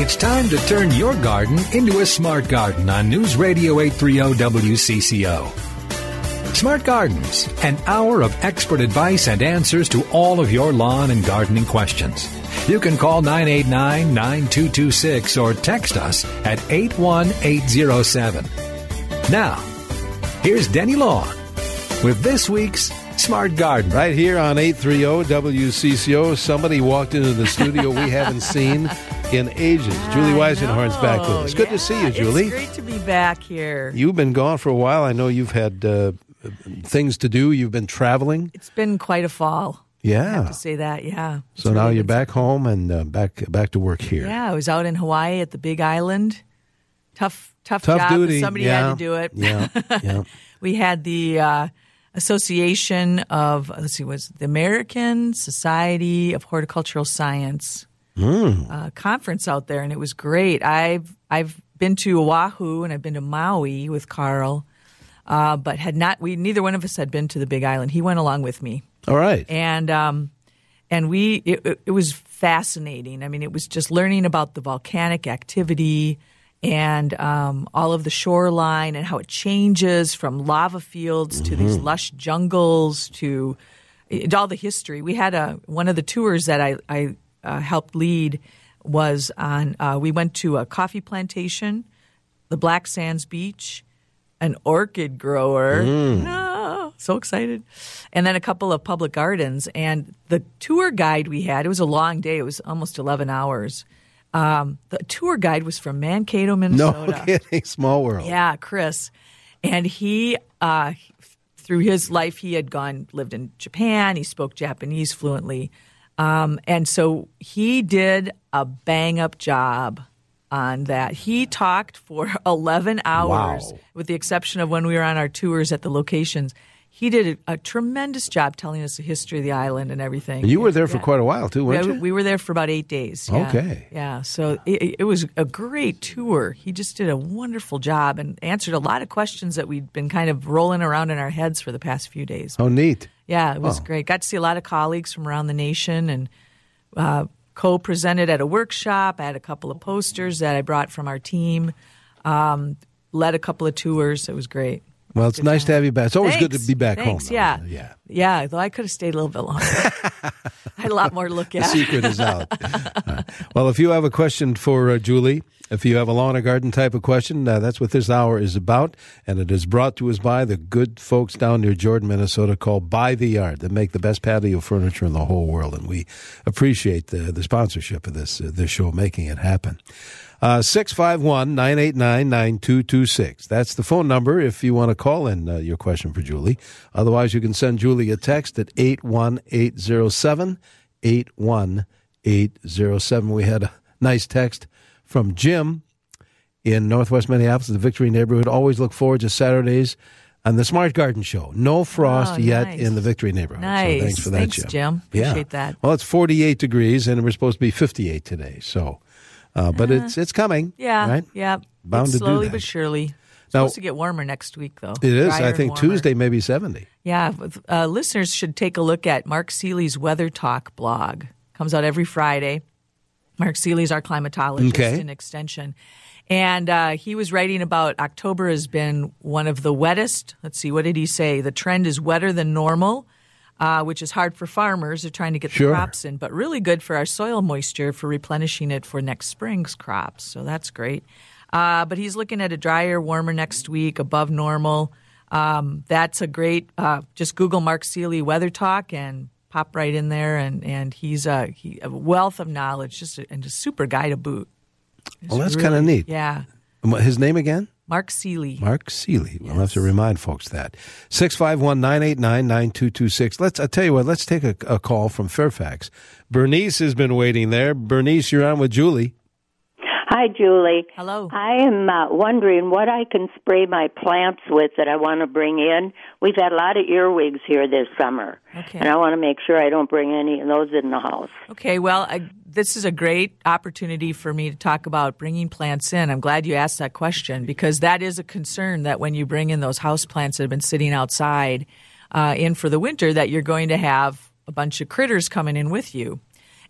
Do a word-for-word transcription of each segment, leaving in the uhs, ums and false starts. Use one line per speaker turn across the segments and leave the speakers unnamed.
It's time to turn your garden into a smart garden on News Radio eight thirty W C C O. Smart Gardens, an hour of expert advice and answers to all of your lawn and gardening questions. You can call nine eight nine, nine two two six or text us at eight one eight zero seven. Now, here's Denny Long with this week's Smart Garden.
Right here on eight thirty W C C O, somebody walked into the studio we haven't seen in ages. Julie Weisenhorn's back with us. Good
yeah,
to see you, Julie.
It's great to be back here.
You've been gone for a while. I know you've had uh, things to do. You've been traveling.
It's been quite a fall.
Yeah.
I have to say that, yeah. It's
so
really
now you're
been
back
something.
home and uh, back back to work here.
Yeah, I was out in Hawaii at the Big Island. Tough, tough,
Tough
job.
duty.
Somebody
yeah.
had to do it.
Yeah, yeah.
We had the uh, Association of, let's see, was the American Society of Horticultural Science
Mm.
uh, conference out there, and it was great. I've I've been to Oahu and I've been to Maui with Carl, uh, but had not. We neither one of us had been to the Big Island. He went along with me.
All right.
And um, and we it, it was fascinating. I mean, it was just learning about the volcanic activity and um, all of the shoreline and how it changes from lava fields mm-hmm. to these lush jungles to it, all the history. We had a one of the tours that I, I uh, helped lead was on. Uh, we went to a coffee plantation, the Black Sands Beach, an orchid grower.
Mm.
No, so excited. And then a couple of public gardens. And the tour guide we had, it was a long day. It was almost eleven hours. Um, the tour guide was from Mankato, Minnesota.
No kidding. Small world.
Yeah, Chris. And he, uh, through his life, he had gone, lived in Japan. He spoke Japanese fluently. Um, and so he did a bang-up job on that. He talked for eleven hours,
Wow.
with the exception of when we were on our tours at the locations. He did a, a tremendous job telling us the history of the island and everything.
And you were there for
Yeah.
quite a while, too, weren't
Yeah,
you?
we were there for about eight days. Yeah.
Okay.
Yeah, so it, it was a great tour. He just did a wonderful job and answered a lot of questions that we'd been kind of rolling around in our heads for the past few days.
Oh, neat.
Yeah, it was
Oh.
great. Got to see a lot of colleagues from around the nation and uh, co-presented at a workshop. I had a couple of posters that I brought from our team. Um, led a couple of tours. It was great.
Well, it's
Good
nice
time.
to have you back. It's always good
Thanks.
to be back
Thanks,
home.
Yeah.
though. Yeah.
Yeah, though I could have stayed a little bit longer. I had a lot more to look
The
at.
secret is out. Uh, well, if you have a question for uh, Julie, if you have a lawn or garden type of question, uh, that's what this hour is about. And it is brought to us by the good folks down near Jordan, Minnesota, called By the Yard, that make the best patio furniture in the whole world. And we appreciate the, the sponsorship of this, uh, this show, making it happen. Uh, six five one, nine eight nine, nine two two six. That's the phone number if you want to call in uh, your question for Julie. Otherwise, you can send Julie a text at eight one eight zero seven, eight one eight zero seven. We had a nice text from Jim in Northwest Minneapolis, the Victory neighborhood. Always look forward to Saturdays on the Smart Garden Show. No frost
Oh,
yet
nice.
in the Victory neighborhood.
Nice.
So thanks for that,
Thanks,
Jim.
Jim.
Yeah.
Appreciate that.
Well, it's forty-eight degrees, and we're supposed to be fifty-eight today. So, uh, but
Uh,
it's it's coming.
Yeah,
right?
yeah.
Bound
It's
to do
slowly
that.
but surely. It's
Now-
supposed to get warmer next week, though.
It is.
Drier
I
and
think
warmer.
Tuesday maybe seventy.
Yeah, uh, listeners should take a look at Mark Seeley's Weather Talk blog. Comes out every Friday. Mark Seeley's our climatologist
Okay.
in Extension. And uh, he was writing about October has been one of the wettest. Let's see, what did he say? The trend is wetter than normal, uh, which is hard for farmers. They're trying to get
Sure.
the crops in, but really good for our soil moisture for replenishing it for next spring's crops. So that's great. Uh, but he's looking at a drier, warmer next week, above normal. Um, that's a great, uh, just Google Mark Seeley Weather Talk and pop right in there. And, and he's a, he, a wealth of knowledge, just a, and a super guy to boot. It's
Well, that's
really-
kind of neat.
Yeah.
His name again?
Mark Seeley.
Mark Seeley. We'll have to remind folks that. six five one, nine eight nine, nine two two six. Let's, I'll tell you what, let's take a, a call from Fairfax. Bernice has been waiting there. Bernice, you're on with Julie.
Hi, Julie.
Hello.
I am uh, wondering what I can spray my plants with that I want to bring in. We've had a lot of earwigs here this summer,
Okay.
and I want to make sure I don't bring any of those in the house.
Okay, well, I, this is a great opportunity for me to talk about bringing plants in. I'm glad you asked that question because that is a concern that when you bring in those house plants that have been sitting outside uh, in for the winter, that you're going to have a bunch of critters coming in with you.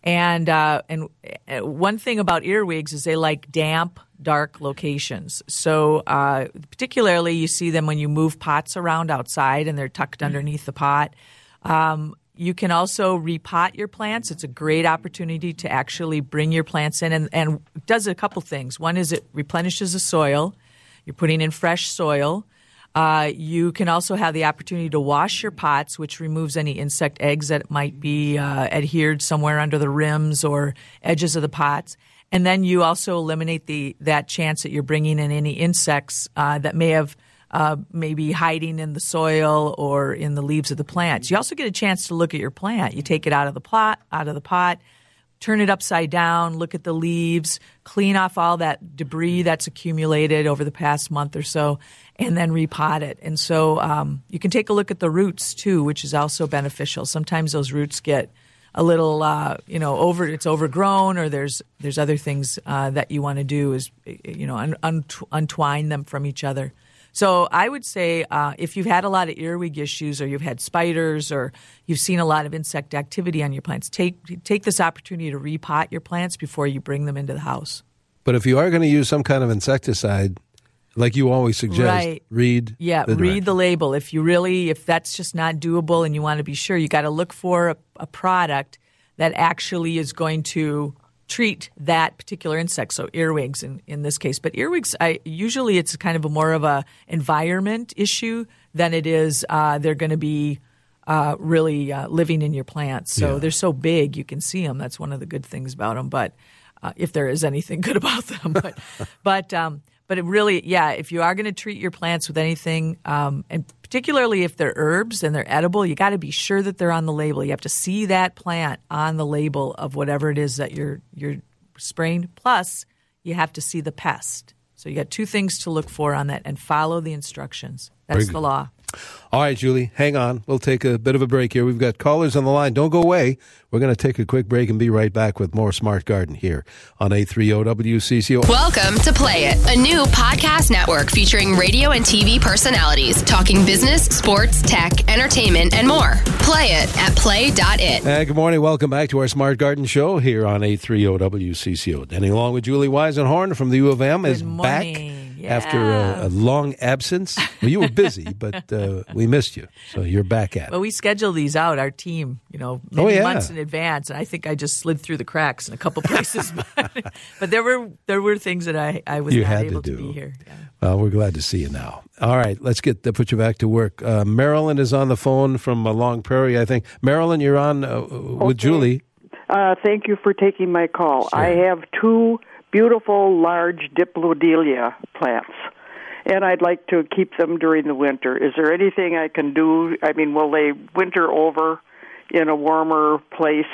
And uh, and one thing about earwigs is they like damp, dark locations. So uh, particularly you see them when you move pots around outside and they're tucked underneath the pot. Um, you can also repot your plants. It's a great opportunity to actually bring your plants in, and, and it does a couple things. One is it replenishes the soil. You're putting in fresh soil. Uh, you can also have the opportunity to wash your pots, which removes any insect eggs that might be uh, adhered somewhere under the rims or edges of the pots. And then you also eliminate the that chance that you're bringing in any insects uh, that may have uh, maybe hiding in the soil or in the leaves of the plants. You also get a chance to look at your plant. You take it out of the plot, out of the pot, turn it upside down, look at the leaves, clean off all that debris that's accumulated over the past month or so, and then repot it. And so um, you can take a look at the roots too, which is also beneficial. Sometimes those roots get a little, uh, you know, over it's overgrown, or there's there's other things uh, that you want to do is, you know, un, un, untwine them from each other. So I would say uh, if you've had a lot of earwig issues, or you've had spiders, or you've seen a lot of insect activity on your plants, take take this opportunity to repot your plants before you bring them into the house.
But if you are going to use some kind of insecticide, like you always suggest,
right.
read
yeah,
the
read the label. If you really, if that's just not doable and you want to be sure, you got to look for a, a product that actually is going to treat that particular insect. So earwigs in, in this case. But earwigs, I, usually it's kind of a more of a environment issue than it is uh, they're going to be uh, really uh, living in your plants. So
Yeah.
they're so big, you can see them. That's one of the good things about them. But uh, if there is anything good about them. But, but, um, but it really, yeah, if you are going to treat your plants with anything, um, and particularly if they're herbs and they're edible, you got to be sure that they're on the label. You have to see that plant on the label of whatever it is that you're you're spraying. Plus, you have to see the pest. So you got two things to look for on that, and follow the instructions. That's the law.
All right, Julie, hang on. We'll take a bit of a break here. We've got callers on the line. Don't go away. We're going to take a quick break and be right back with more Smart Garden here on eight thirty W C C O.
Welcome to Play It, a new podcast network featuring radio and T V personalities talking business, sports, tech, entertainment, and more. Play it at play dot it.
And good morning. Welcome back to our Smart Garden show here on eight thirty W C C O. Denny along with Julie Weisenhorn from the U of M
Good
is
morning.
back
Yeah.
after a, a long absence. Well, you were busy, but uh, we missed you. So you're back at it.
Well, we schedule these out, our team, you know, many
Oh, yeah.
months in advance, and I think I just slid through the cracks in a couple places. but, but there were there were things that I, I was
You
not
had to
able to,
do.
be here. Yeah.
Well, we're glad to see you now. All right, let's get uh, put you back to work. Uh, Marilyn is on the phone from uh, Long Prairie, I think. Marilyn, you're on uh, with
Okay.
Julie.
Uh, thank you for taking my call.
Sure.
I have two beautiful, large Diplodelia plants, and I'd like to keep them during the winter. Is there anything I can do? I mean, will they winter over in a warmer place?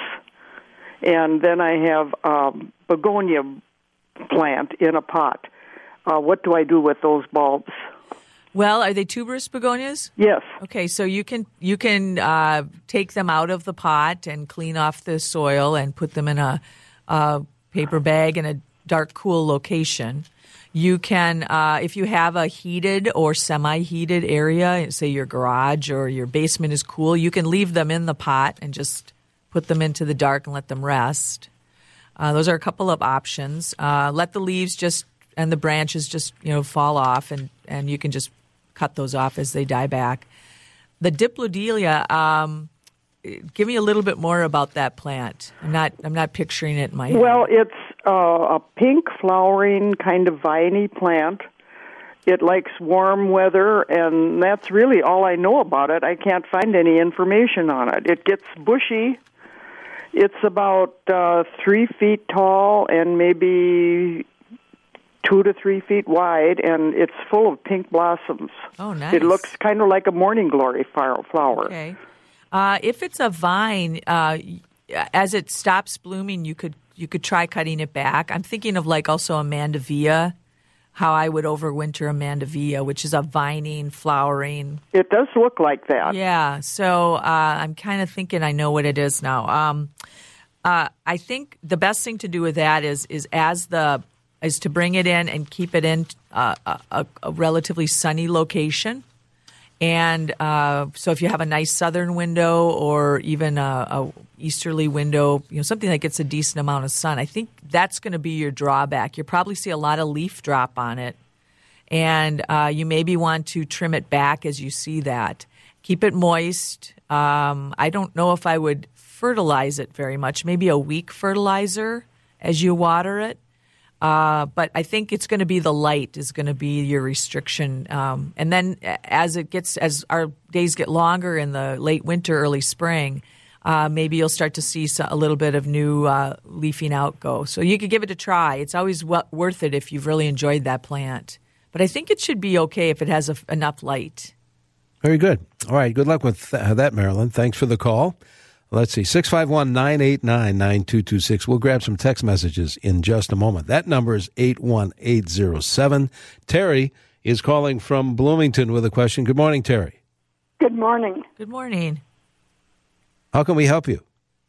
And then I have um, begonia plant in a pot. Uh, what do I do with those bulbs?
Well, are they tuberous begonias?
Yes.
Okay, so you can you can uh, take them out of the pot and clean off the soil and put them in a, a paper bag in a dark, cool location. You can, uh, if you have a heated or semi-heated area, say your garage or your basement is cool, you can leave them in the pot and just put them into the dark and let them rest. Uh, those are a couple of options. Uh, let the leaves just and the branches just you know fall off, and, and you can just cut those off as they die back. The Diplodelia, um, give me a little bit more about that plant. I'm not I'm not picturing it in my head.
Well, it's uh, a pink flowering kind of viney plant. It likes warm weather, and that's really all I know about it. I can't find any information on it. It gets bushy. It's about uh, three feet tall and maybe two to three feet wide, and it's full of pink blossoms.
Oh, nice.
It looks kind of like a morning glory flower.
Okay. Uh, if it's a vine, uh, as it stops blooming, you could you could try cutting it back. I'm thinking of like also a mandevilla, how I would overwinter a mandevilla, which is a vining, flowering.
It does look like that.
Yeah. So uh, I'm kind of thinking I know what it is now. Um, uh, I think the best thing to do with that is is as the is to bring it in and keep it in uh, a, a relatively sunny location. And uh, so if you have a nice southern window or even a, a easterly window, you know, something that gets a decent amount of sun, I think that's going to be your drawback. You'll probably see a lot of leaf drop on it. And uh, you maybe want to trim it back as you see that. Keep it moist. Um, I don't know if I would fertilize it very much, maybe a weak fertilizer as you water it. Uh, but I think it's going to be the light is going to be your restriction. Um, and then as it gets, as our days get longer in the late winter, early spring, uh, maybe you'll start to see a little bit of new uh, leafing out go. So you could give it a try. It's always w- worth it if you've really enjoyed that plant. But I think it should be okay if it has a, enough light.
Very good. All right. Good luck with th- that, Marilyn. Thanks for the call. Let's see, six five one, nine eight nine, nine two two six. We'll grab some text messages in just a moment. That number is eight one eight zero seven. Terry is calling from Bloomington with a question. Good morning, Terry.
Good morning.
Good morning.
How can we help you?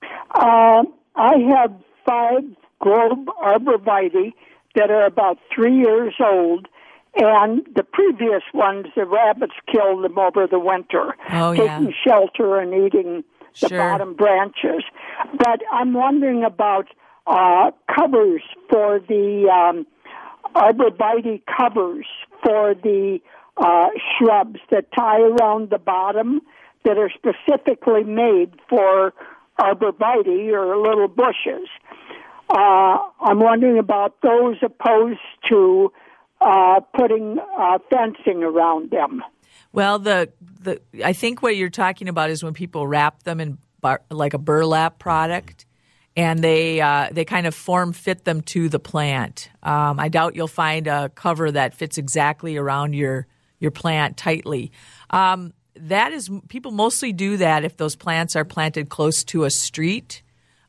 Uh, I have five Globe arborvitae that are about three years old, and the previous ones, the rabbits killed them over the winter,
oh,
taking
yeah.
shelter and eating the
Sure.
bottom branches. But I'm wondering about uh, covers for the um, arborvitae covers for the uh, shrubs that tie around the bottom that are specifically made for arborvitae or little bushes. Uh, I'm wondering about those opposed to uh, putting uh, fencing around them.
Well, the the I think what you're talking about is when people wrap them in bar, like a burlap product, and they uh, they kind of form fit them to the plant. Um, I doubt you'll find a cover that fits exactly around your your plant tightly. Um, that is, people mostly do that if those plants are planted close to a street,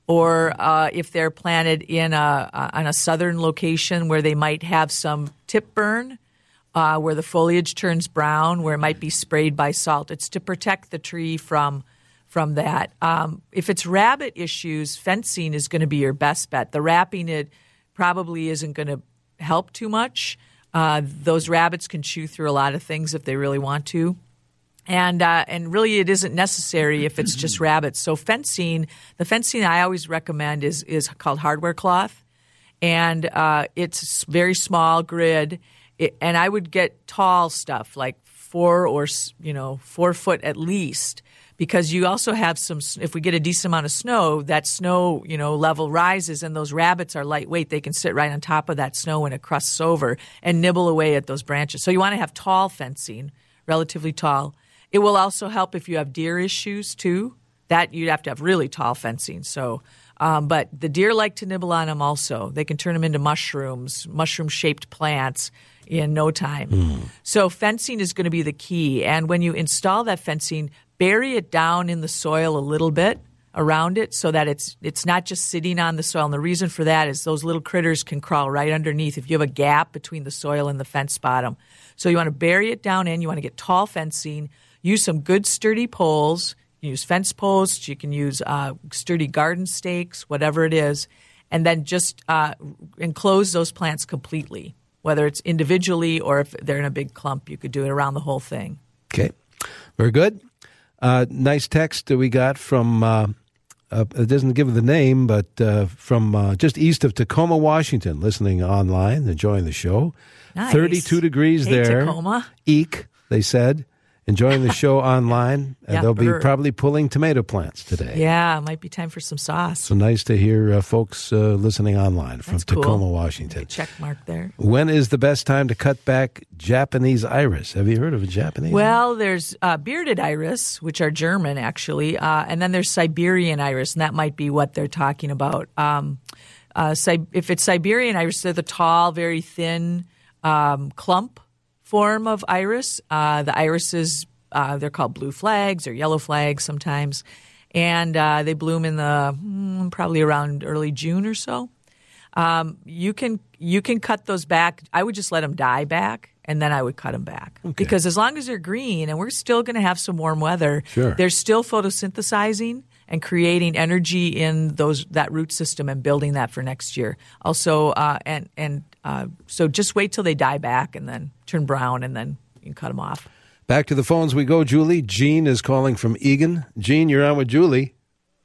or uh, if they're planted in a uh, on a southern location where they might have some tip burn. Uh, where the foliage turns brown, where it might be sprayed by salt. It's to protect the tree from from that. Um, if it's rabbit issues, fencing is going to be your best bet. The wrapping it probably isn't going to help too much. Uh, those rabbits can chew through a lot of things if they really want to. And uh, and really it isn't necessary if it's just rabbits. So fencing, the fencing I always recommend is, is called hardware cloth. And uh, it's very small grid. It, and I would get tall stuff like four or, you know, four foot at least, because you also have some, if we get a decent amount of snow, that snow, you know, level rises and those rabbits are lightweight. They can sit right on top of that snow when it crusts over and nibble away at those branches. So you want to have tall fencing, relatively tall. It will also help if you have deer issues too. That you'd have to have really tall fencing. So, um, but the deer like to nibble on them also. They can turn them into mushrooms, mushroom-shaped plants in no time. Mm. So fencing is going to be the key. And when you install that fencing, bury it down in the soil a little bit around it so that it's it's not just sitting on the soil. And the reason for that is those little critters can crawl right underneath if you have a gap between the soil and the fence bottom. So you want to bury it down in. You want to get tall fencing. Use some good sturdy poles. You can use fence posts. You can use uh, sturdy garden stakes, whatever it is. And then just uh, enclose those plants completely. Whether it's individually or if they're in a big clump, you could do it around the whole thing.
Okay. Very good. Uh, nice text that we got from, uh, uh, it doesn't give the name, but uh, from uh, just east of Tacoma, Washington, listening online, enjoying the show.
Nice.
thirty-two degrees
hey,
there.
Tacoma.
Eek, they said. Enjoying the show online.
Yeah,
they'll be
er.
probably pulling tomato plants today.
Yeah, it might be time for some sauce.
So nice to hear uh, folks uh, listening online from
That's
Tacoma,
cool.
Washington.
Check mark there.
When is the best time to cut back Japanese iris? Have you heard of a Japanese?
Well, there's uh, bearded iris, which are German actually, uh, and then there's Siberian iris, and that might be what they're talking about. Um, uh, si- if it's Siberian iris, they're the tall, very thin um, clump form of iris. Uh, the irises, uh, they're called blue flags or yellow flags sometimes, and uh, they bloom in the mm, probably around early June or so. Um, you can you can cut those back. I would just let them die back, and then I would cut them back. Okay. Because as long as they're green, and we're still going to have some warm weather,
sure.
they're still photosynthesizing and creating energy in those that root system and building that for next year. Also, uh, and and uh, so just wait till they die back and then turn brown, and then you can cut them off.
Back to the phones we go, Julie. Jean is calling from Eagan. Jean, you're on with Julie.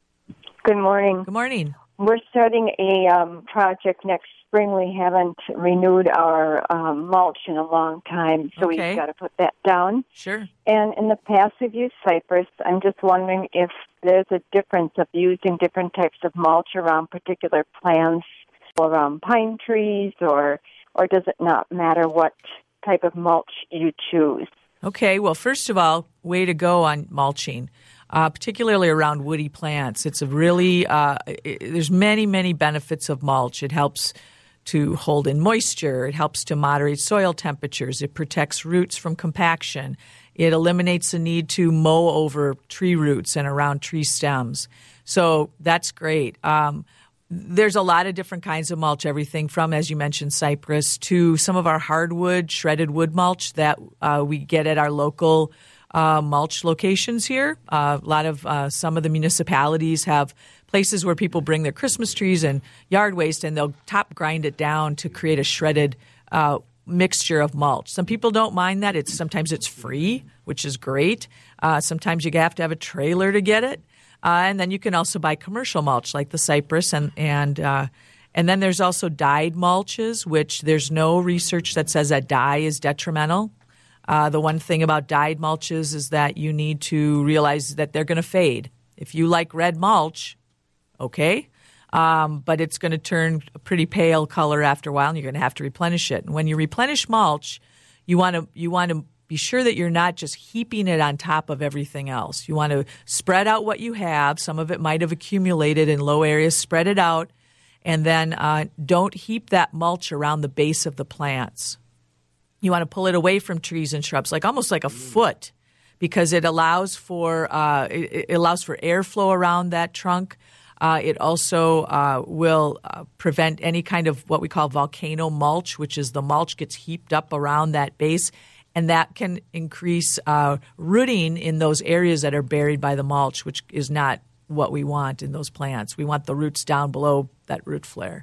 Good morning.
Good morning.
We're starting a um, project next spring. We haven't renewed our um, mulch in a long time, so
Okay.
we've got to put that down.
Sure.
And in the past, we've used cypress. I'm just wondering if there's a difference of using different types of mulch around particular plants, or around pine trees, or or does it not matter what type of mulch you choose?
Okay, well, first of all, way to go on mulching, uh, particularly around woody plants. It's a really, uh, it, there's many, many benefits of mulch. It helps to hold in moisture. It helps to moderate soil temperatures. It protects roots from compaction. It eliminates the need to mow over tree roots and around tree stems. So that's great. Um, There's a lot of different kinds of mulch, everything from, as you mentioned, cypress to some of our hardwood, shredded wood mulch that uh, we get at our local uh, mulch locations here. Uh, a lot of uh, some of the municipalities have places where people bring their Christmas trees and yard waste, and they'll top grind it down to create a shredded uh, mixture of mulch. Some people don't mind that. It's sometimes it's free, which is great. Uh, sometimes you have to have a trailer to get it. Uh, and then you can also buy commercial mulch like the cypress, and and uh, and then there's also dyed mulches, which there's no research that says that dye is detrimental. Uh, the one thing about dyed mulches is that you need to realize that they're going to fade. If you like red mulch, okay, um, but it's going to turn a pretty pale color after a while, and you're going to have to replenish it. And when you replenish mulch, you want to you want to be sure that you're not just heaping it on top of everything else. You want to spread out what you have. Some of it might have accumulated in low areas. Spread it out, and then uh, don't heap that mulch around the base of the plants. You want to pull it away from trees and shrubs, like almost like a foot, because it allows for uh, it, it allows for airflow around that trunk. Uh, it also uh, will uh, prevent any kind of what we call volcano mulch, which is the mulch gets heaped up around that base. And that can increase uh, rooting in those areas that are buried by the mulch, which is not what we want in those plants. We want the roots down below that root flare.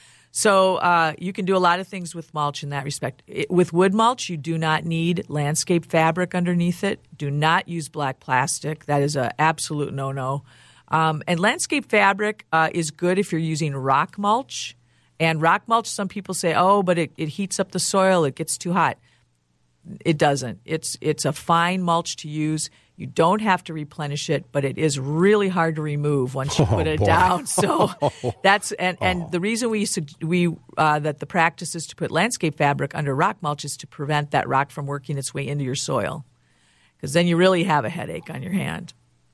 So uh, you can do a lot of things with mulch in that respect. It, with wood mulch, you do not need landscape fabric underneath it. Do not use black plastic. That is an absolute no-no. Um, and landscape fabric uh, is good if you're using rock mulch. And rock mulch, some people say, oh, but it, it heats up the soil. It gets too hot. It doesn't. It's it's a fine mulch to use. You don't have to replenish it, but it is really hard to remove once you
Oh,
put it
boy.
down. So that's and, and the reason we sug- we uh, that the practice is to put landscape fabric under rock mulch is to prevent that rock from working its way into your soil, because then you really have a headache on your hand.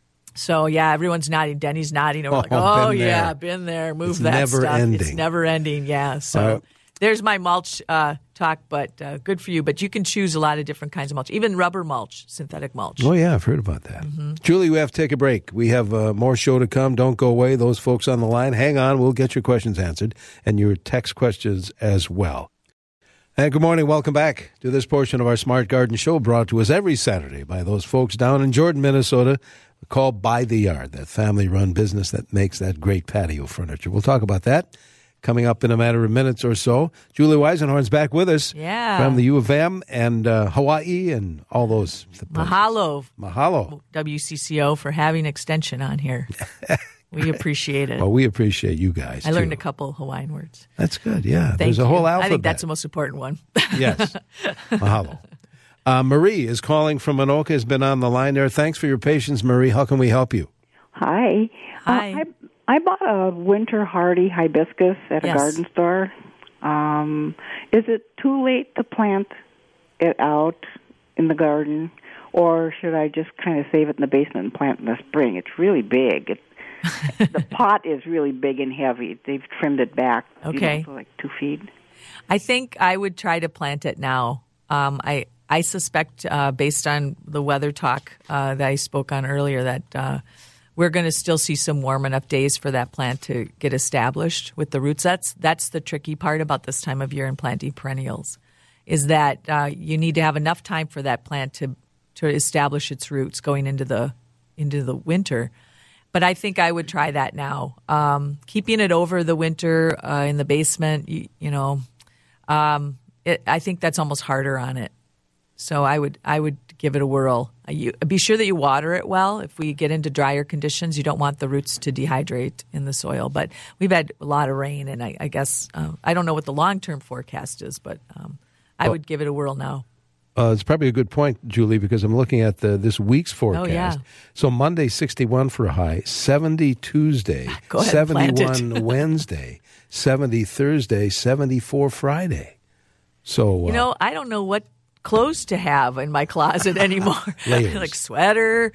So yeah, everyone's nodding. Denny's nodding. Over like,
Oh,
oh
been
yeah,
there.
been there. Move
It's
that
never
stuff.
ending.
It's never ending. Yeah. So.
Uh,
There's my mulch uh, talk, but uh, good for you. But you can choose a lot of different kinds of mulch, even rubber mulch, synthetic mulch.
Oh, yeah, I've heard about that.
Mm-hmm.
Julie, we have to take a break. We have uh, more show to come. Don't go away. Those folks on the line, hang on. We'll get your questions answered and your text questions as well. And good morning. Welcome back to this portion of our Smart Garden Show, brought to us every Saturday by those folks down in Jordan, Minnesota, called By the Yard, that family-run business that makes that great patio furniture. We'll talk about that coming up in a matter of minutes or so. Julie Weisenhorn's back with us
Yeah.
from the U of M and uh, Hawaii and all those places.
Mahalo,
Mahalo.
W C C O, for having extension on here. We appreciate it.
Well, we appreciate you guys,
I learned
too.
a couple Hawaiian words.
That's good, yeah.
Thank
There's a
you.
whole alphabet.
I think that's the most important one.
Yes. Mahalo. Uh, Marie is calling from Anoka, has been on the line there. Thanks for your patience, Marie. How can we help you?
Hi.
Hi.
Uh, I, I bought a winter hardy hibiscus at a
Yes.
garden store. Um, is it too late to plant it out in the garden, or should I just kind of save it in the basement and plant in the spring? It's really big. It, the pot is really big and heavy. They've trimmed it back,
Okay.
you know, to like two feet.
I think I would try to plant it now. Um, I I suspect, uh, based on the weather talk uh, that I spoke on earlier, that uh, we're going to still see some warm enough days for that plant to get established with the roots. That's that's the tricky part about this time of year in planting perennials, is that uh, you need to have enough time for that plant to to establish its roots going into the into the winter. But I think I would try that now. Um, keeping it over the winter uh, in the basement, you, you know, um, it, I think that's almost harder on it. So I would I would give it a whirl. Uh, you, be sure that you water it well. If we get into drier conditions, you don't want the roots to dehydrate in the soil. But we've had a lot of rain, and I, I guess uh, I don't know what the long-term forecast is, but um, I well, would give it a whirl now.
Uh, it's probably a good point, Julie, because I'm looking at the, this week's forecast.
Oh, yeah.
So Monday, sixty-one for a high, seventy Tuesday,
Go ahead,
seventy-one Wednesday, seventy Thursday, seventy-four Friday. So uh,
you know, I don't know what clothes to have in my closet anymore. Like sweater,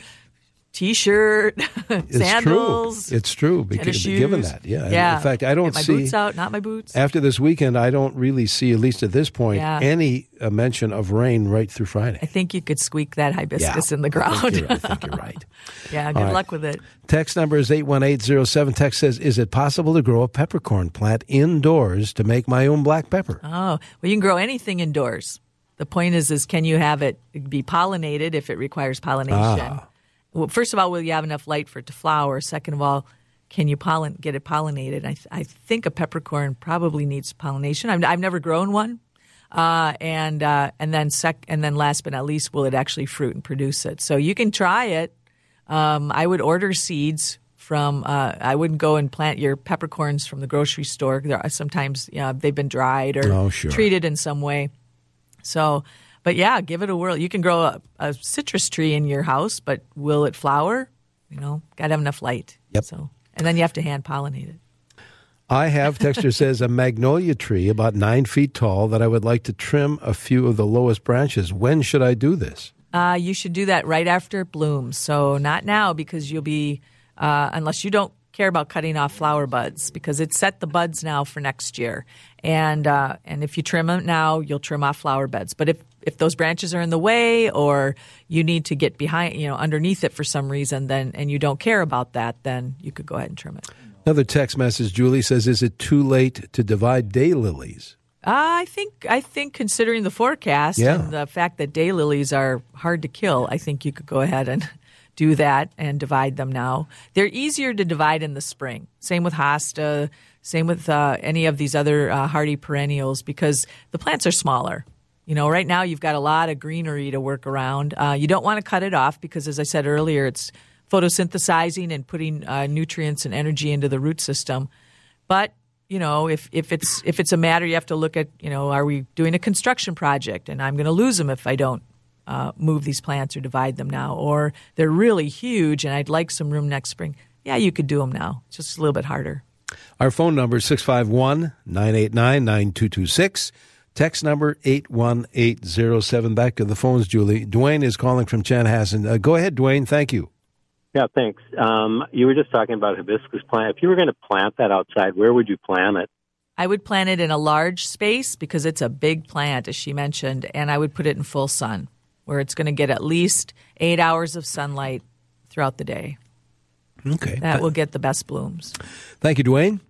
T-shirt, sandals.
True. It's true. Because given that, yeah.
yeah.
In fact, I don't
Get my
see
boots out, not my boots.
After this weekend, I don't really see, at least at this point,
yeah.
any uh, mention of rain right through Friday.
I think you could squeak that hibiscus
yeah,
in the ground.
I think you're, I think you're right.
Yeah, good
right.
luck with it.
Text number is eight one eight zero seven. Text says, is it possible to grow a peppercorn plant indoors to make my own black pepper?
Oh, well, you can grow anything indoors. The point is, is can you have it be pollinated if it requires pollination?
Ah.
Well, first of all, will you have enough light for it to flower? Second of all, can you pollen, get it pollinated? I, th- I think a peppercorn probably needs pollination. I've, I've never grown one. Uh, and uh, and then sec- and then last but not least, will it actually fruit and produce it? So you can try it. Um, I would order seeds from. Uh, I wouldn't go and plant your peppercorns from the grocery store. There are sometimes you know, they've been dried or
oh, sure.
treated in some way. So, but yeah, give it a whirl. You can grow a, a citrus tree in your house, but will it flower? You know, got to have enough light.
Yep.
So, and then you have to hand pollinate it.
I have, texter says, a magnolia tree about nine feet tall that I would like to trim a few of the lowest branches. When should I do this?
Uh, you should do that right after it blooms. So not now because you'll be, uh, unless you don't care about cutting off flower buds, because it's set the buds now for next year. And uh, and if you trim them now, you'll trim off flower beds. But if, if those branches are in the way or you need to get behind, you know, underneath it for some reason, then and you don't care about that, then you could go ahead and trim it.
Another text message, Julie says, is it too late to divide daylilies?
Uh, I think I think considering the forecast
yeah.
and the fact that daylilies are hard to kill, I think you could go ahead and do that and divide them now. They're easier to divide in the spring. Same with hosta, same with uh, any of these other uh, hardy perennials because the plants are smaller. You know, right now you've got a lot of greenery to work around. Uh, you don't want to cut it off because, as I said earlier, it's photosynthesizing and putting uh, nutrients and energy into the root system. But you know, if, if it's if it's a matter you have to look at, you know, are we doing a construction project and I'm going to lose them if I don't uh, move these plants or divide them now, or they're really huge and I'd like some room next spring. Yeah, you could do them now. It's just a little bit harder.
Our phone number is six five one, nine eight nine, nine two two six. Text number eight one eight zero seven. Back to the phones, Julie. Dwayne is calling from Chanhassen. Uh, go ahead, Dwayne. Thank you.
Yeah, thanks. Um, you were just talking about hibiscus plant. If you were going to plant that outside, where would you plant it?
I would plant it in a large space because it's a big plant, as she mentioned, and I would put it in full sun where it's going to get at least eight hours of sunlight throughout the day.
Okay.
That will get the best blooms.
Thank you, Dwayne.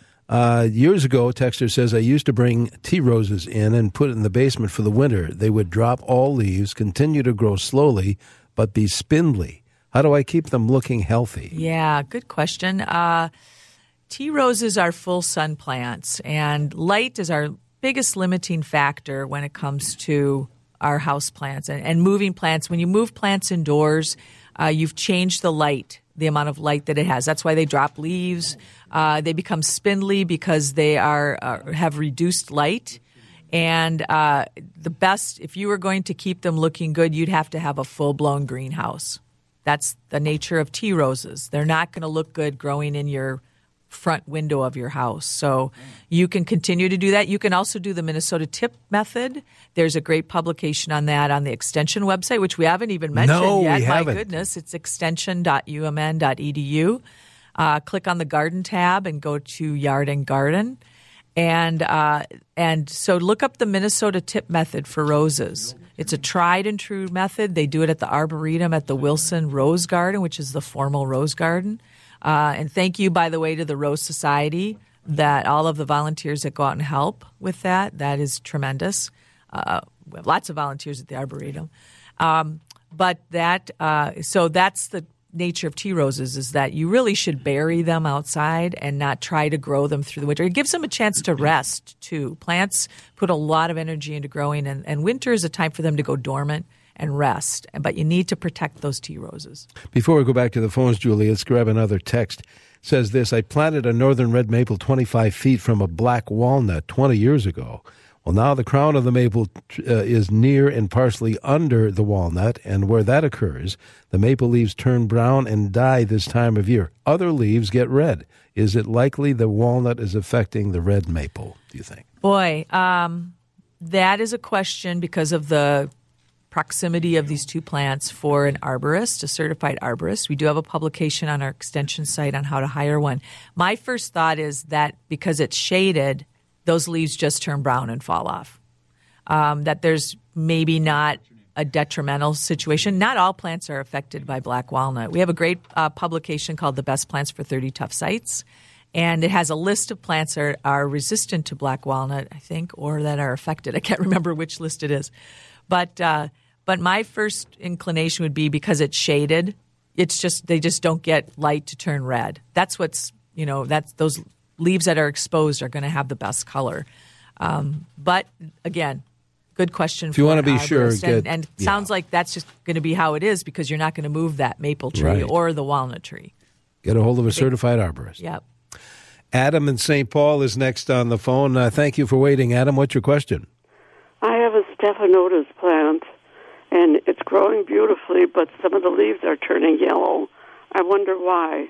Uh, years ago, Texter says, I used to bring tea roses in and put it in the basement for the winter. They would drop all leaves, continue to grow slowly, but be spindly. How do I keep them looking healthy?
Yeah, good question. Uh, tea roses are full sun plants, and light is our biggest limiting factor when it comes to our house plants and, and moving plants. When you move plants indoors, uh, you've changed the light, the amount of light that it has. That's why they drop leaves. Uh, they become spindly because they are uh, have reduced light. And uh, the best, if you were going to keep them looking good, you'd have to have a full-blown greenhouse. That's the nature of tea roses. They're not going to look good growing in your front window of your house. So you can continue to do that. You can also do the Minnesota tip method. There's a great publication on that on the Extension website, which we haven't even mentioned
no,
yet.
We
My
haven't.
goodness, it's extension dot u m n dot e d u. Uh, click on the garden tab and go to Yard and Garden. And uh, and so look up the Minnesota tip method for roses. It's a tried and true method. They do it at the Arboretum at the Wilson Rose Garden, which is the formal rose garden. Uh, and thank you, by the way, to the Rose Society, that all of the volunteers that go out and help with that. That is tremendous. Uh, we have lots of volunteers at the Arboretum. Um, but that uh, so that's the nature of tea roses, is that you really should bury them outside and not try to grow them through the winter. It gives them a chance to rest, too. Plants put a lot of energy into growing, and, and winter is a time for them to go dormant and rest. But you need to protect those tea roses.
Before we go back to the phones, Julie, let's grab another text. It says this: I planted a northern red maple twenty-five feet from a black walnut twenty years ago. Well, now the crown of the maple uh, is near and partially under the walnut, and where that occurs, the maple leaves turn brown and die this time of year. Other leaves get red. Is it likely the walnut is affecting the red maple, do you think?
Boy, um, that is a question because of the proximity of these two plants for an arborist, a certified arborist. We do have a publication on our extension site on how to hire one. My first thought is that because it's shaded, those leaves just turn brown and fall off. Um, that there's maybe not a detrimental situation. Not all plants are affected by black walnut. We have a great uh, publication called The Best Plants for thirty Tough Sites, and it has a list of plants that are, are resistant to black walnut, I think, or that are affected. I can't remember which list it is. But uh, but my first inclination would be because it's shaded, it's just they just don't get light to turn red. That's what's, you know, that's those leaves that are exposed are going to have the best color. Um, but again, good question.
If you want to be sure,
and,
get,
and it
yeah.
sounds like that's just going to be how it is because you're not going to move that maple tree
Right.
or the walnut tree.
Get a hold of a certified arborist.
Yep.
Adam in Saint Paul is next on the phone. Uh, thank you for waiting, Adam. What's your question?
I have a Stephanotis plant, and it's growing beautifully, but some of the leaves are turning yellow. I wonder why.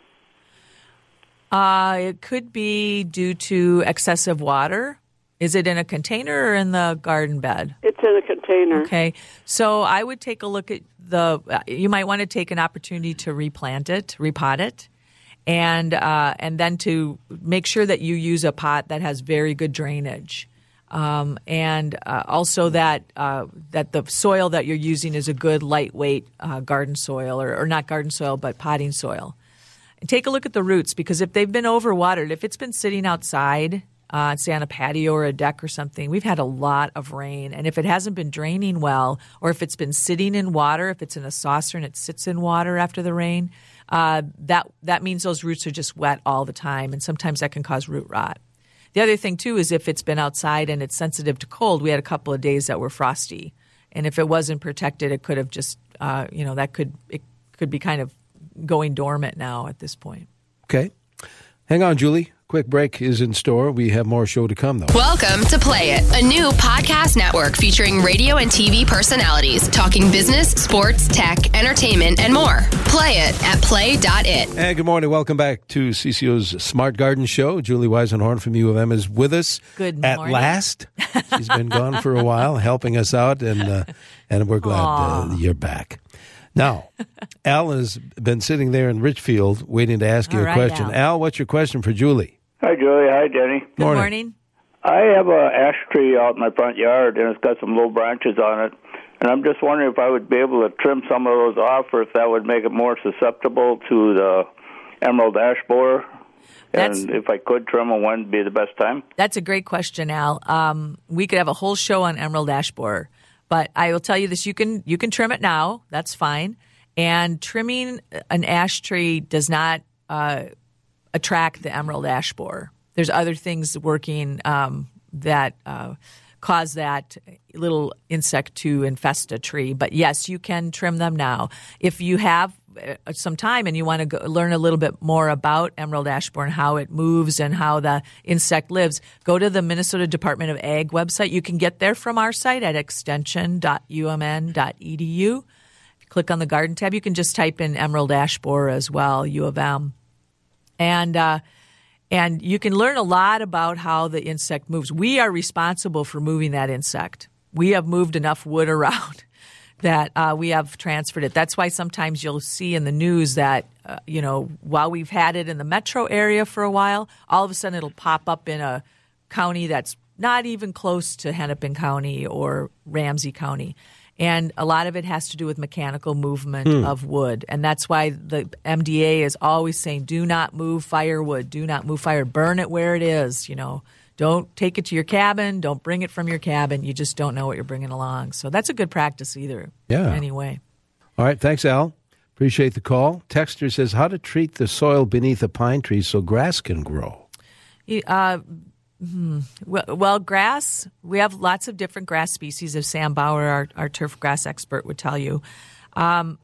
Uh, it could be due to excessive water. Is it in a container or in the garden bed?
It's in a container.
Okay. So I would take a look at the, uh, you might want to take an opportunity to replant it, repot it, and uh, and then to make sure that you use a pot that has very good drainage. Um, and uh, also that uh, that the soil that you're using is a good lightweight uh, garden soil, or, or not garden soil, but potting soil. And take a look at the roots, because if they've been overwatered, if it's been sitting outside, uh, say on a patio or a deck or something, we've had a lot of rain. And if it hasn't been draining well, or if it's been sitting in water, if it's in a saucer and it sits in water after the rain, uh, that that means those roots are just wet all the time, and sometimes that can cause root rot. The other thing, too, is if it's been outside and it's sensitive to cold. We had a couple of days that were frosty, and if it wasn't protected, it could have just, uh, you know, that could it could be kind of going dormant now at this point.
Okay. Hang on, Julie. Quick break is in store. We have more show to come, though.
Welcome to Play It, a new podcast network featuring radio and T V personalities talking business, sports, tech, entertainment, and more. Play it at play dot it.
And good morning. Welcome back to C C O's Smart Garden Show. Julie Weisenhorn from U of M is with us.
Good
at
morning.
last. She's been gone for a while, helping us out, and uh, and we're glad uh, you're back. Now, Al has been sitting there in Richfield waiting to ask you
All
a
right,
question.
Al.
Al, what's your question for Julie?
Hi, Julie. Hi, Denny.
Good morning. morning.
I have a ash tree out in my front yard, and it's got some low branches on it. And I'm just wondering if I would be able to trim some of those off, or if that would make it more susceptible to the emerald ash borer.
That's,
and if I could trim them, when would be the best time?
That's a great question, Al. Um, we could have a whole show on emerald ash borer. But I will tell you this, you can you can trim it now. That's fine. And trimming an ash tree does not uh, attract the emerald ash borer. There's other things working um, that uh, cause that little insect to infest a tree. But yes, you can trim them now. If you have some time and you want to go learn a little bit more about emerald ash borer and how it moves and how the insect lives, go to the Minnesota Department of Ag website. You can get there from our site at extension dot u m n dot e d u. Click on the garden tab. You can just type in emerald ash borer as well, U of M. And, uh, and you can learn a lot about how the insect moves. We are responsible for moving that insect. We have moved enough wood around that uh, we have transferred it. That's why sometimes you'll see in the news that, uh, you know, while we've had it in the metro area for a while, all of a sudden it'll pop up in a county that's not even close to Hennepin County or Ramsey County. And a lot of it has to do with mechanical movement
Hmm.
of wood. And that's why the M D A is always saying, do not move firewood, do not move fire, burn it where it is, you know. Don't take it to your cabin. Don't bring it from your cabin. You just don't know what you're bringing along. So that's a good practice either.
Yeah.
Anyway.
All right. Thanks, Al. Appreciate the call. Texter says, how to treat the soil beneath a pine tree so grass can grow.
You- Uh, Hmm. Well, well, grass, we have lots of different grass species, as Sam Bauer, our, our turf grass expert, would tell you. Um,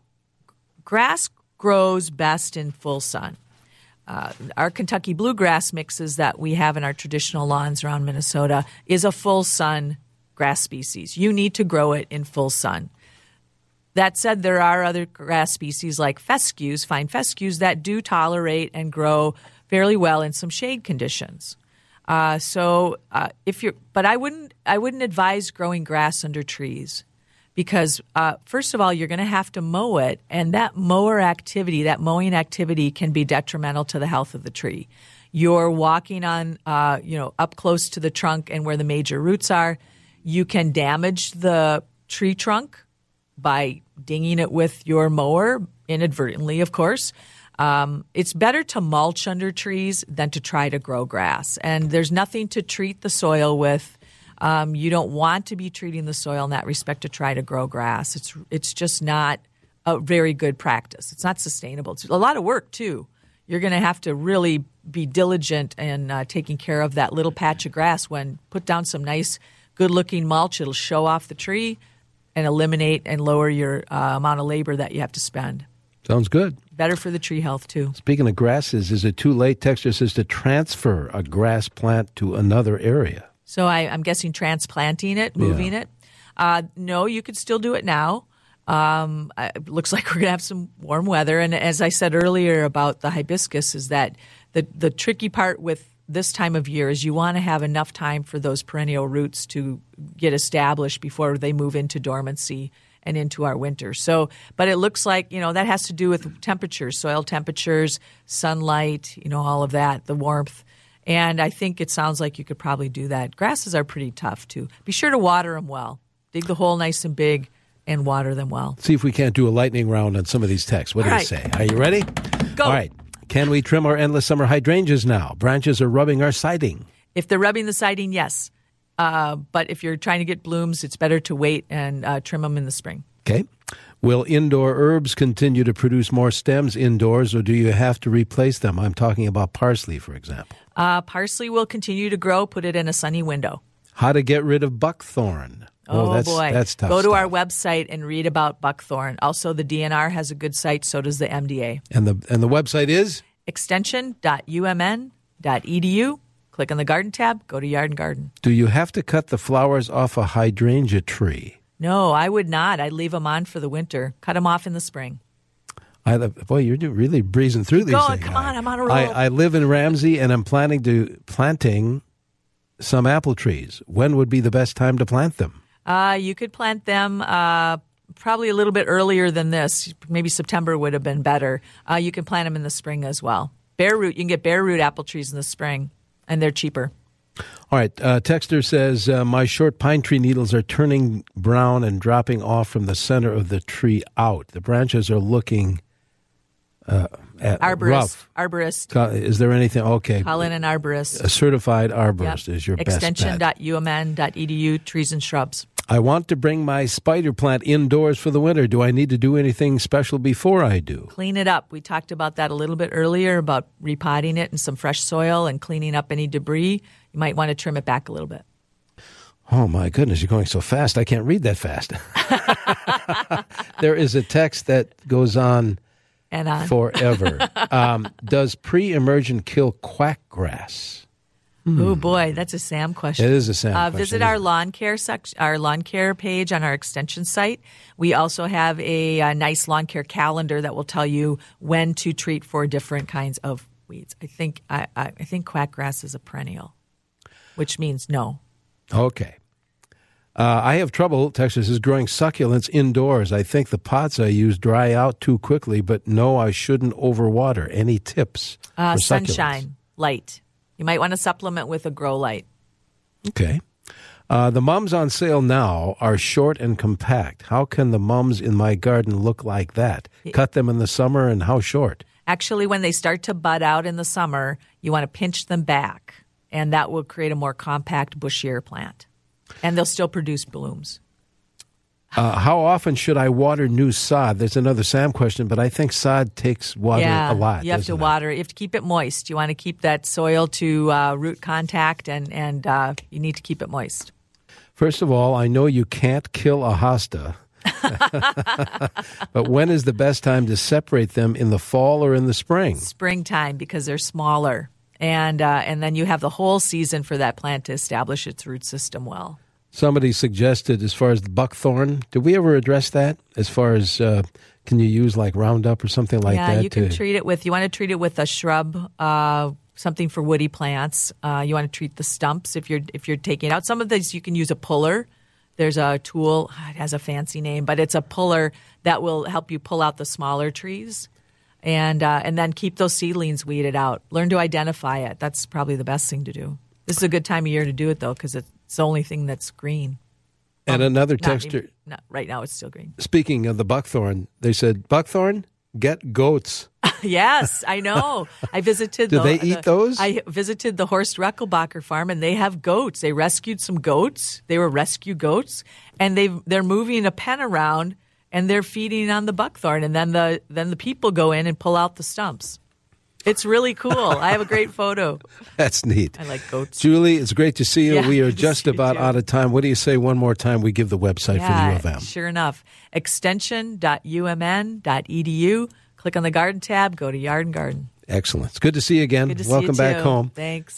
grass grows best in full sun. Uh, our Kentucky bluegrass mixes that we have in our traditional lawns around Minnesota is a full sun grass species. You need to grow it in full sun. That said, there are other grass species like fescues, fine fescues, that do tolerate and grow fairly well in some shade conditions. Uh, so uh, if you're, but I wouldn't, I wouldn't advise growing grass under trees because uh, first of all, you're going to have to mow it, and that mower activity, that mowing activity, can be detrimental to the health of the tree. You're walking on, uh, you know, up close to the trunk and where the major roots are. You can damage the tree trunk by dinging it with your mower inadvertently, of course. Um, it's better to mulch under trees than to try to grow grass. And there's nothing to treat the soil with. Um, you don't want to be treating the soil in that respect to try to grow grass. It's it's just not a very good practice. It's not sustainable. It's a lot of work, too. You're going to have to really be diligent in uh, taking care of that little patch of grass. When put down some nice, good-looking mulch, it'll show off the tree and eliminate and lower your uh, amount of labor that you have to spend.
Sounds good.
Better for the tree health, too.
Speaking of grasses, is it too late, Texter says, to transfer a grass plant to another area?
So I, I'm guessing transplanting it, moving
Yeah.
it. Uh, no, you could still do it now. Um, it looks like we're going to have some warm weather. And as I said earlier about the hibiscus, is that the, the tricky part with this time of year is you want to have enough time for those perennial roots to get established before they move into dormancy and into our winter. So, but it looks like, you know, that has to do with temperatures, soil temperatures, sunlight, you know, all of that, the warmth. And I think it sounds like you could probably do that. Grasses are pretty tough, too. Be sure to water them well. Dig the hole nice and big and water them well.
See if we can't do a lightning round on some of these texts. What do
All
you
right.
say? Are you ready?
Go.
All right. Can we trim our endless summer hydrangeas now? Branches are rubbing our siding.
If they're rubbing the siding, yes. Uh, but if you're trying to get blooms, it's better to wait and uh, trim them in the spring.
Okay. Will indoor herbs continue to produce more stems indoors, or do you have to replace them? I'm talking about parsley, for example.
Uh, parsley will continue to grow. Put it in a sunny window.
How to get rid of buckthorn.
Oh,
that's,
boy.
That's tough
Go to
stuff.
our website and read about buckthorn. Also, the D N R has a good site. So does the M D A.
And the, and the website is?
extension dot u m n dot e d u. Click on the garden tab. Go to Yard and Garden.
Do you have to cut the flowers off a hydrangea tree?
No, I would not. I'd leave them on for the winter. Cut them off in the spring.
I, boy, you're really breezing through
Keep
these
going.
things.
Come on, I'm on a roll.
I, I live in Ramsey, and I'm planning to planting some apple trees. When would be the best time to plant them?
Uh, you could plant them uh, probably a little bit earlier than this. Maybe September would have been better. Uh, you can plant them in the spring as well. Bare root, you can get bare root apple trees in the spring, and they're cheaper.
All right. Uh, Texter says, uh, my short pine tree needles are turning brown and dropping off from the center of the tree out. The branches are looking uh, at
Arborist.
rough.
Arborist.
Is there anything? Okay.
Call in an arborist.
A certified arborist
Yep.
is your best
extension
bet.
dot u m n dot e d u, trees and shrubs.
I want to bring my spider plant indoors for the winter. Do I need to do anything special before I do?
Clean it up. We talked about that a little bit earlier about repotting it in some fresh soil and cleaning up any debris. You might want to trim it back a little bit.
Oh, my goodness, you're going so fast. I can't read that fast. There is a text that goes on,
and on.
forever. um, does pre-emergent kill quackgrass?
Oh boy, that's a Sam question.
It is a Sam
uh,
question,
Visit
isn't
our
it?
lawn care section, our lawn care page on our extension site. We also have a, a nice lawn care calendar that will tell you when to treat for different kinds of weeds. I think I, I, I think quackgrass is a perennial, which means no.
Okay. Uh, I have trouble, Texas is growing succulents indoors. I think the pots I use dry out too quickly, but no, I shouldn't overwater. Any tips
Uh,
for succulents?
sunshine, light. You might want to supplement with a grow light.
Okay. Uh, the mums on sale now are short and compact. How can the mums in my garden look like that? Cut them in the summer, and how short?
Actually, when they start to bud out in the summer, you want to pinch them back, and that will create a more compact, bushier plant. And they'll still produce blooms.
Uh, how often should I water new sod? There's another Sam question, but I think sod takes water
yeah,
a lot.
You have to
it?
water. You have to keep it moist. You want to keep that soil to uh, root contact, and and uh, you need to keep it moist.
First of all, I know you can't kill a hosta, but when is the best time to separate them, in the fall or in the spring?
Springtime, because they're smaller, and uh, and then you have the whole season for that plant to establish its root system well.
Somebody suggested, as far as the buckthorn, did we ever address that? As far as uh, can you use like Roundup or something like
yeah,
that?
Yeah, you can
to...
treat it with. You want to treat it with a shrub. Uh, Something for woody plants. Uh, you want to treat the stumps if you're if you're taking it out. Some of these you can use a puller. There's a tool. It has a fancy name, but it's a puller that will help you pull out the smaller trees, and uh, and then keep those seedlings weeded out. Learn to identify it. That's probably the best thing to do. This is a good time of year to do it though, because it's the only thing that's green.
And um, another
not
texter.
Even, not, right now, it's still green.
Speaking of the buckthorn, they said buckthorn, get goats.
Yes, I know. I visited.
Do
the,
they eat
the,
those?
I visited the Horst Reckelbacher farm, and they have goats. They rescued some goats. They were rescue goats, and they they're moving a pen around, and they're feeding on the buckthorn, and then the then the people go in and pull out the stumps. It's really cool. I have a great photo.
That's neat.
I like goats.
Julie, it's great to see you.
Yeah,
we are
good to
just
see you
about
too.
out of time. What do you say one more time we give the website
Yeah,
for the U of M?
Sure enough. extension dot u m n dot e d u. Click on the garden tab, go to Yard and Garden.
Excellent. It's good to see you again.
Good to
Welcome
see you
back
too.
home.
Thanks.